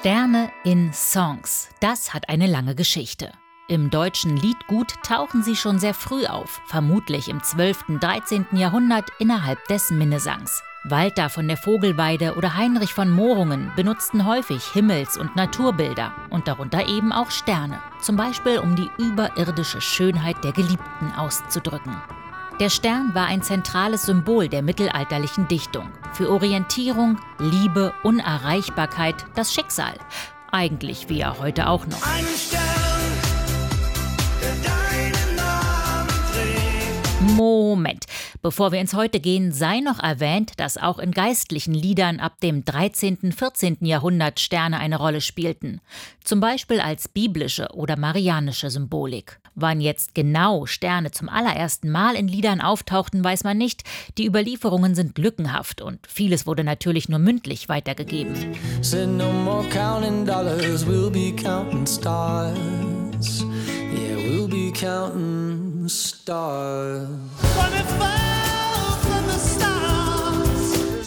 Sterne in Songs, das hat eine lange Geschichte. Im deutschen Liedgut tauchen sie schon sehr früh auf, vermutlich im 12. / 13. Jahrhundert innerhalb des Minnesangs. Walter von der Vogelweide oder Heinrich von Mohrungen benutzten häufig Himmels- und Naturbilder und darunter eben auch Sterne, zum Beispiel um die überirdische Schönheit der Geliebten auszudrücken. Der Stern war ein zentrales Symbol der mittelalterlichen Dichtung. Für Orientierung, Liebe, Unerreichbarkeit, das Schicksal. Eigentlich wie ja heute auch noch. Einen Stern, der deinen Namen trägt. Moment. Bevor wir ins Heute gehen, sei noch erwähnt, dass auch in geistlichen Liedern ab dem 13. / 14. Jahrhundert Sterne eine Rolle spielten. Zum Beispiel als biblische oder marianische Symbolik. Wann jetzt genau Sterne zum allerersten Mal in Liedern auftauchten, weiß man nicht. Die Überlieferungen sind lückenhaft und vieles wurde natürlich nur mündlich weitergegeben. Said no more counting dollars, we'll be counting stars. Yeah, we'll be counting stars. When it fell from the stars,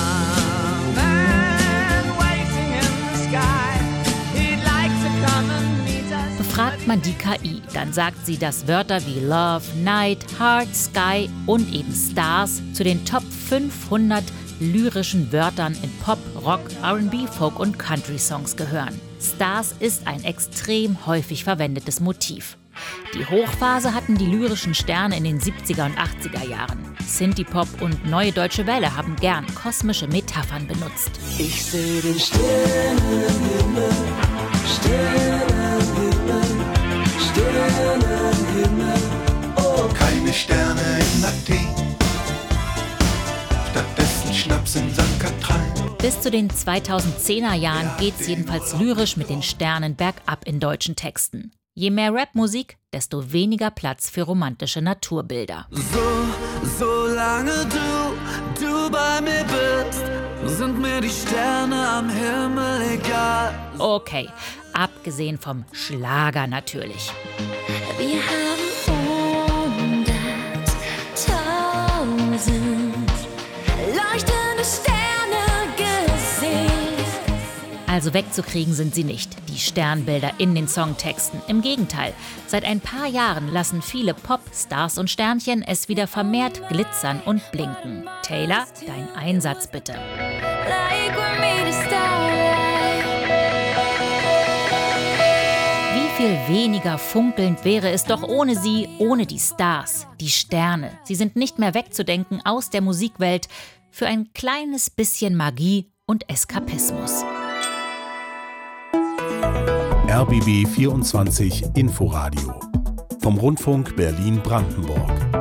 starman waiting in the sky. He'd like to come and meet us. Befragt man die KI, dann sagt sie, dass Wörter wie Love, Night, Heart, Sky und eben Stars zu den Top 500 lyrischen Wörtern in Pop, Rock, R&B, Folk und Country-Songs gehören. Stars ist ein extrem häufig verwendetes Motiv. Die Hochphase hatten die lyrischen Sterne in den 70er und 80er Jahren. Synthie-Pop und Neue Deutsche Welle haben gern kosmische Metaphern benutzt. Ich seh den Sternenhimmel, Sternenhimmel, Sternenhimmel. Oh, Keine Sterne in Athen, stattdessen Schnaps in St. Katrin. Bis zu den 2010er Jahren geht's jedenfalls lyrisch mit den Sternen bergab in deutschen Texten. Je mehr Rapmusik, desto weniger Platz für romantische Naturbilder. Solange du bei mir bist, sind mir die Sterne am Himmel egal. Okay, abgesehen vom Schlager natürlich. Wir haben 100.000 leuchtende Sterne gesehen. Also wegzukriegen sind sie nicht, die Sternbilder in den Songtexten. Im Gegenteil, seit ein paar Jahren lassen viele Popstars und Sternchen es wieder vermehrt glitzern und blinken. Taylor, dein Einsatz bitte. Like we're made of starlight. Wie viel weniger funkelnd wäre es doch ohne sie, ohne die Stars, die Sterne. Sie sind nicht mehr wegzudenken aus der Musikwelt für ein kleines bisschen Magie und Eskapismus. RBB 24 Inforadio vom Rundfunk Berlin-Brandenburg.